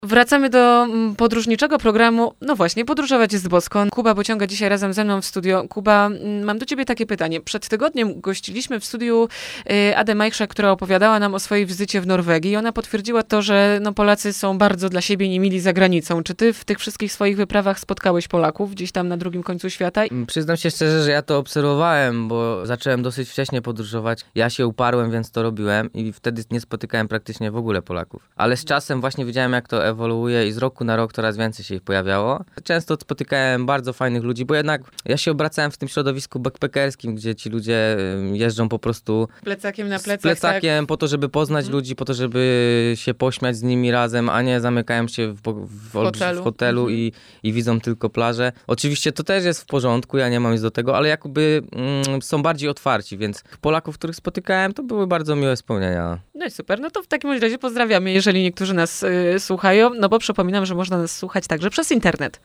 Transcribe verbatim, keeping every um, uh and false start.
Wracamy do mm, podróżniczego programu. No właśnie, podróżować jest bosko. Kuba Bociąga dzisiaj razem ze mną w studio. Kuba, mm, mam do ciebie takie pytanie. Przed tygodniem gościliśmy w studiu y, Adę Majchrzak, która opowiadała nam o swojej wizycie w Norwegii i ona potwierdziła to, że no, Polacy są bardzo dla siebie niemili za granicą. Czy ty w tych wszystkich swoich wyprawach spotkałeś Polaków gdzieś tam na drugim końcu świata? Przyznam się szczerze, że ja to obserwowałem, bo zacząłem dosyć wcześnie podróżować. Ja się uparłem, więc to robiłem i wtedy nie spotykałem praktycznie w ogóle Polaków. Ale z czasem właśnie widziałem, jak to ewoluuje i z roku na rok coraz więcej się ich pojawiało. Często spotykałem bardzo fajnych ludzi, bo jednak ja się obracałem w tym środowisku backpackerskim, gdzie ci ludzie jeżdżą po prostu Plecakiem na plecach, z plecakiem, tak? Po to, żeby poznać mhm. ludzi, po to, żeby się pośmiać z nimi razem, a nie zamykają się w, w, w hotelu, w hotelu mhm. i, i widzą tylko plażę. Oczywiście to też jest w porządku, ja nie mam nic do tego, ale jakby mm, są bardziej otwarci, więc Polaków, których spotykałem, to były bardzo miłe wspomnienia. No i super, no to w takim razie pozdrawiamy, jeżeli niektórzy nas y, słuchają, no bo przypominam, że można nas słuchać także przez internet.